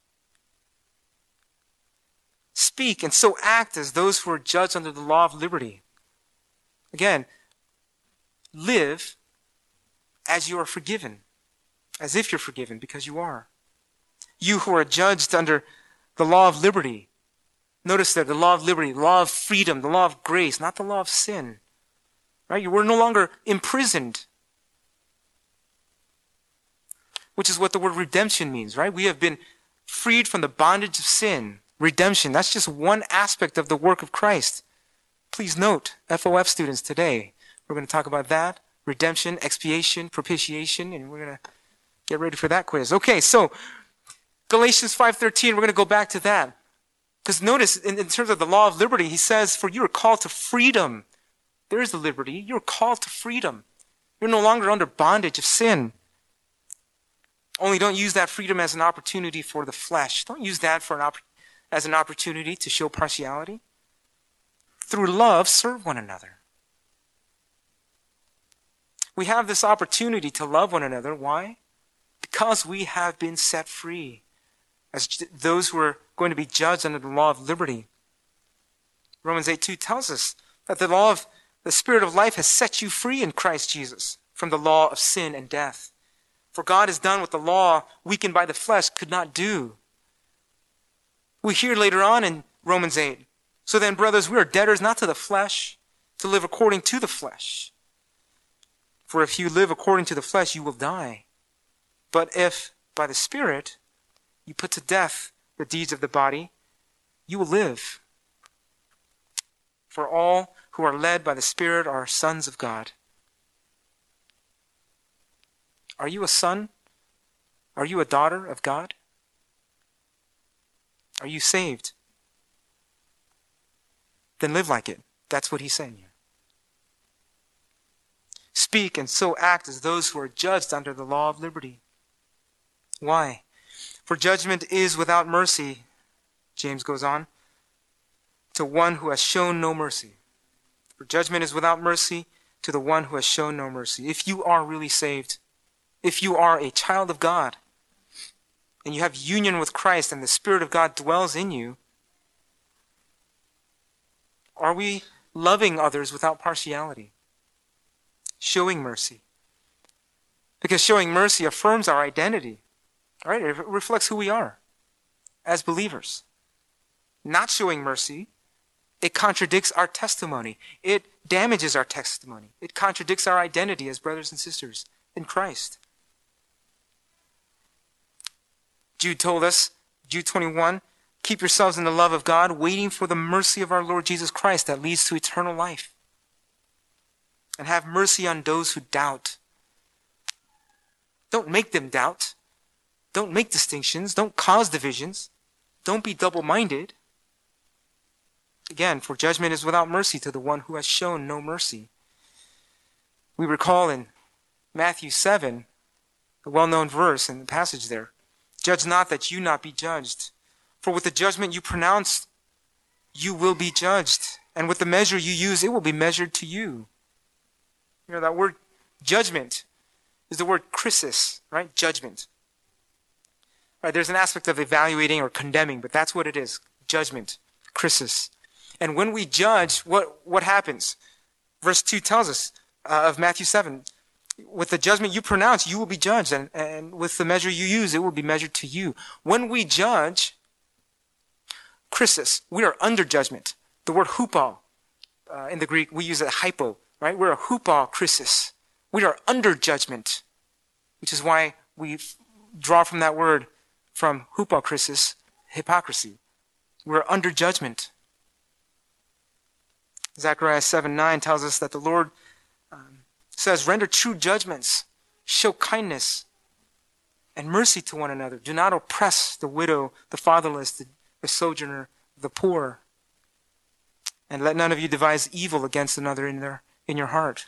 speak, and so act as those who are judged under the law of liberty. Again, live as you are forgiven, as if you're forgiven, because you are. You who are judged under the law of liberty. Notice that the law of liberty, the law of freedom, the law of grace, not the law of sin. Right? You were no longer imprisoned. Which is what the word redemption means, right? We have been freed from the bondage of sin. Redemption, that's just one aspect of the work of Christ. Please note, F O F students today, we're going to talk about that. Redemption, expiation, propitiation, and we're going to get ready for that quiz. Okay, so Galatians five thirteen, we're going to go back to that. Because notice, in, in terms of the law of liberty, he says, for you are called to freedom. There is the liberty. You're called to freedom. You're no longer under bondage of sin. Only don't use that freedom as an opportunity for the flesh. Don't use that for an opp- as an opportunity to show partiality. Through love, serve one another. We have this opportunity to love one another. Why? Because we have been set free as those who are going to be judged under the law of liberty. Romans eight two tells us that the law of the Spirit of life has set you free in Christ Jesus from the law of sin and death. For God has done what the law, weakened by the flesh, could not do. We hear later on in Romans eight, so then, brothers, we are debtors not to the flesh, to live according to the flesh. For if you live according to the flesh, you will die. But if, by the Spirit, you put to death the deeds of the body, you will live. For all who are led by the Spirit are sons of God. Are you a son? Are you a daughter of God? Are you saved? Then live like it. That's what he's saying here. Speak and so act as those who are judged under the law of liberty. Why? For judgment is without mercy, James goes on, to one who has shown no mercy. For judgment is without mercy to the one who has shown no mercy. If you are really saved, if you are a child of God, and you have union with Christ and the Spirit of God dwells in you, are we loving others without partiality? Showing mercy. Because showing mercy affirms our identity, right? It reflects who we are as believers. Not showing mercy, it contradicts our testimony. It damages our testimony. It contradicts our identity as brothers and sisters in Christ. Jude told us, Jude twenty-one, keep yourselves in the love of God, waiting for the mercy of our Lord Jesus Christ that leads to eternal life. And have mercy on those who doubt. Don't make them doubt. Don't make distinctions. Don't cause divisions. Don't be double-minded. Again, for judgment is without mercy to the one who has shown no mercy. We recall in Matthew seven, the well-known verse in the passage there, judge not that you not be judged. For with the judgment you pronounce, you will be judged. And with the measure you use, it will be measured to you. You know, that word judgment is the word krisis, right? Judgment. Right, there's an aspect of evaluating or condemning, but that's what it is. Judgment. Krisis. And when we judge, what, what happens? Verse two tells us uh, of Matthew seven, with the judgment you pronounce, you will be judged. And, and with the measure you use, it will be measured to you. When we judge, krisis, we are under judgment. The word hupo, uh, in the Greek, we use it hypo, right? We're a hupo krisis. We are under judgment, which is why we draw from that word, from hypokrisis, hypocrisy. We're under judgment. Zechariah seven nine tells us that the Lord um, says, render true judgments, show kindness and mercy to one another. Do not oppress the widow, the fatherless, the, the sojourner, the poor. And let none of you devise evil against another in, their, in your heart.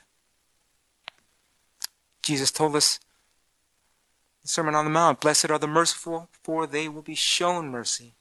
Jesus told us in the Sermon on the Mount, blessed are the merciful, for they will be shown mercy.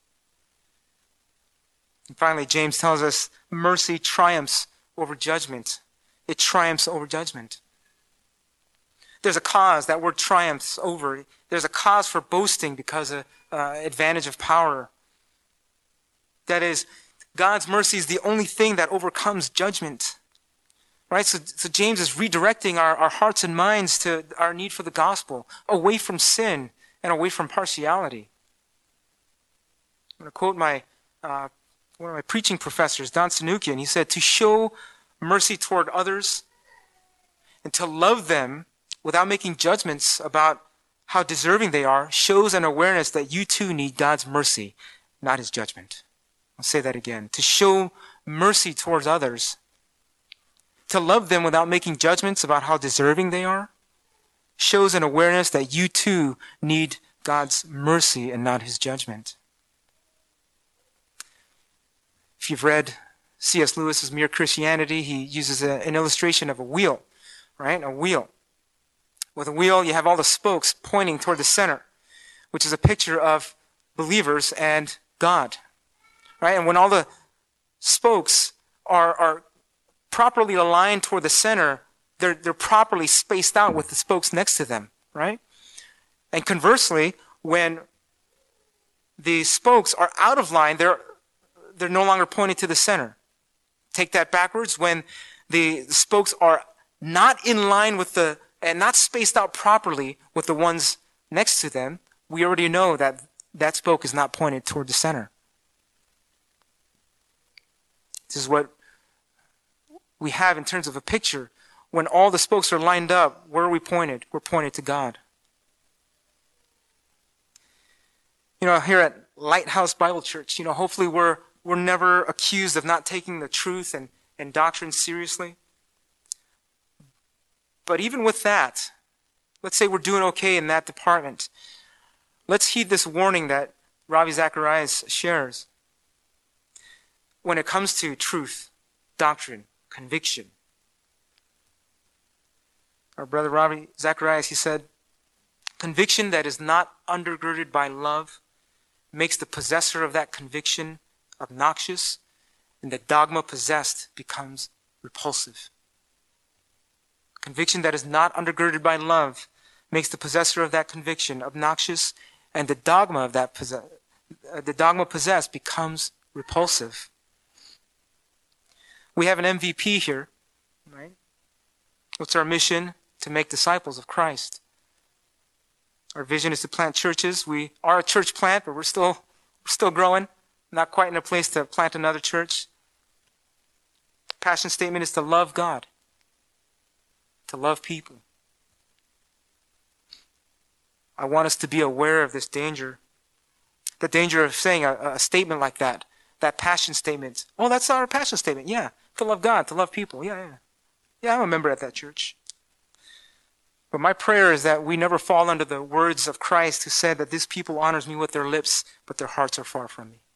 And finally, James tells us mercy triumphs over judgment. It triumphs over judgment. There's a cause, that word triumphs over. There's a cause for boasting because of uh, advantage of power. That is, God's mercy is the only thing that overcomes judgment. Right? So, so James is redirecting our, our hearts and minds to our need for the gospel, away from sin and away from partiality. I'm going to quote my uh, one of my preaching professors, Don Sanukian. He said, to show mercy toward others and to love them without making judgments about how deserving they are shows an awareness that you too need God's mercy, not his judgment. I'll say that again. To show mercy towards others, to love them without making judgments about how deserving they are, shows an awareness that you too need God's mercy and not his judgment. If you've read C S Lewis's Mere Christianity, he uses a, an illustration of a wheel, right? A wheel. With a wheel, you have all the spokes pointing toward the center, which is a picture of believers and God, right? And when all the spokes are, are properly aligned toward the center, they're, they're properly spaced out with the spokes next to them, right? And conversely, when the spokes are out of line, they're, they're no longer pointing to the center. Take that backwards. When the spokes are not in line with the, and not spaced out properly with the ones next to them, we already know that that spoke is not pointed toward the center. This is what we have in terms of a picture. When all the spokes are lined up, where are we pointed? We're pointed to God. You know, here at Lighthouse Bible Church, you know, hopefully we're we're never accused of not taking the truth and, and doctrine seriously. But even with that, let's say we're doing okay in that department. Let's heed this warning that Ravi Zacharias shares. When it comes to truth, doctrine, conviction. Our brother Ravi Zacharias, he said, conviction that is not undergirded by love makes the possessor of that conviction obnoxious, and the dogma possessed becomes repulsive. Conviction that is not undergirded by love makes the possessor of that conviction obnoxious, and the dogma of that possess- uh, the dogma possessed becomes repulsive. We have an M V P here, right? What's our mission? To make disciples of Christ. Our vision is to plant churches. We are a church plant, but we're still we're still growing. Not quite in a place to plant another church. Passion statement is to love God. To love people. I want us to be aware of this danger. The danger of saying a, a statement like that. That passion statement. Oh, that's our passion statement. Yeah. To love God, to love people. Yeah, yeah. Yeah, I'm a member at that church. But my prayer is that we never fall under the words of Christ who said that this people honors me with their lips, but their hearts are far from me.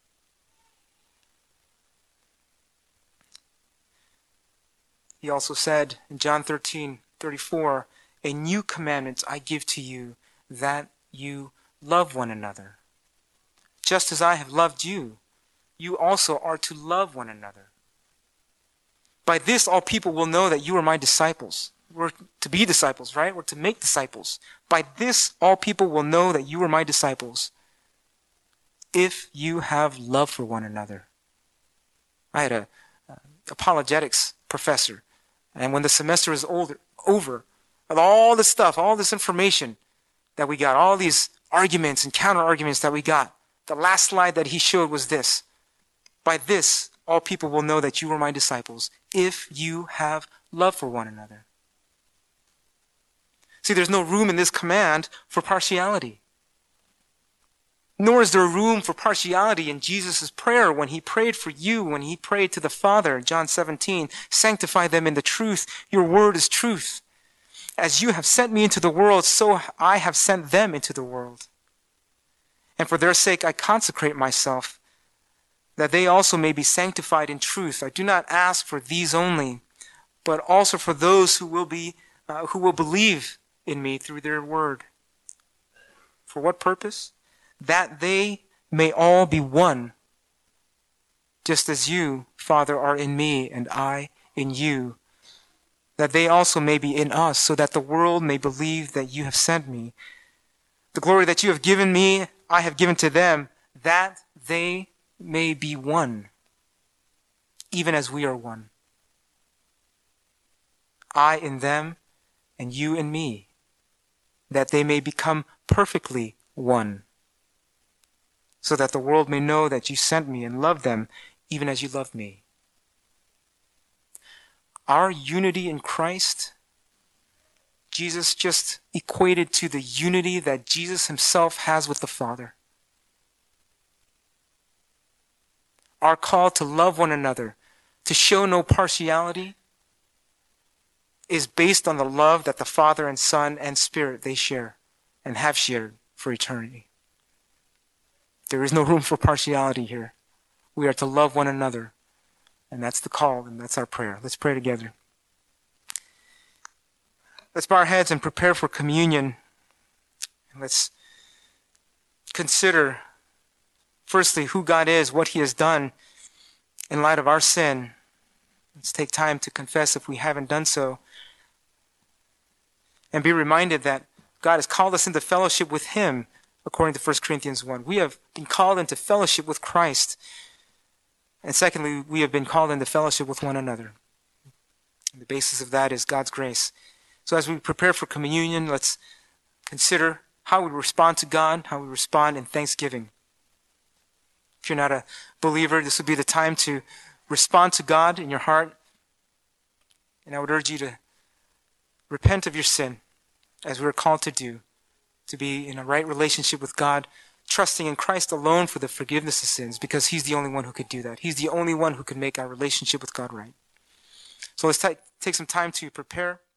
He also said in John thirteen thirty-four, a new commandment I give to you, that you love one another. Just as I have loved you, you also are to love one another. By this all people will know that you are my disciples. We're to be disciples, right? We're to make disciples. By this all people will know that you are my disciples, if you have love for one another. I had a uh, apologetics professor, and when the semester was older, over, with all this stuff, all this information that we got, all these arguments and counter arguments that we got, the last slide that he showed was this: by this all people will know that you are my disciples, if you have love for one another. See, there's no room in this command for partiality. Nor is there room for partiality in Jesus' prayer when he prayed for you, when he prayed to the Father, John seventeen, sanctify them in the truth. Your word is truth. As you have sent me into the world, so I have sent them into the world. And for their sake I consecrate myself, that they also may be sanctified in truth. I do not ask for these only, but also for those who will be, uh, who will believe in me through their word. For what purpose? That they may all be one, just as you, Father, are in me and I in you, that they also may be in us, so that the world may believe that you have sent me. The glory that you have given me, I have given to them, that they may be one, even as we are one. I in them, and you in me, that they may become perfectly one, so that the world may know that you sent me and loved them, even as you loved me. Our unity in Christ, Jesus just equated to the unity that Jesus himself has with the Father. Our call to love one another, to show no partiality, is based on the love that the Father and Son and Spirit, they share and have shared for eternity. There is no room for partiality here. We are to love one another And that's the call, and that's our prayer. Let's pray together. Let's bow our heads and prepare for communion. And let's consider, firstly, who God is, what He has done in light of our sin. Let's take time to confess if we haven't done so. And be reminded that God has called us into fellowship with Him, according to First Corinthians one. We have been called into fellowship with Christ. And secondly, we have been called into fellowship with one another. And the basis of that is God's grace. So as we prepare for communion, let's consider how we respond to God, how we respond in thanksgiving. If you're not a believer, this would be the time to respond to God in your heart. And I would urge you to repent of your sin, as we're called to do, to be in a right relationship with God, trusting in Christ alone for the forgiveness of sins, because He's the only one who could do that. He's the only one who can make our relationship with God right. So let's t- take some time to prepare.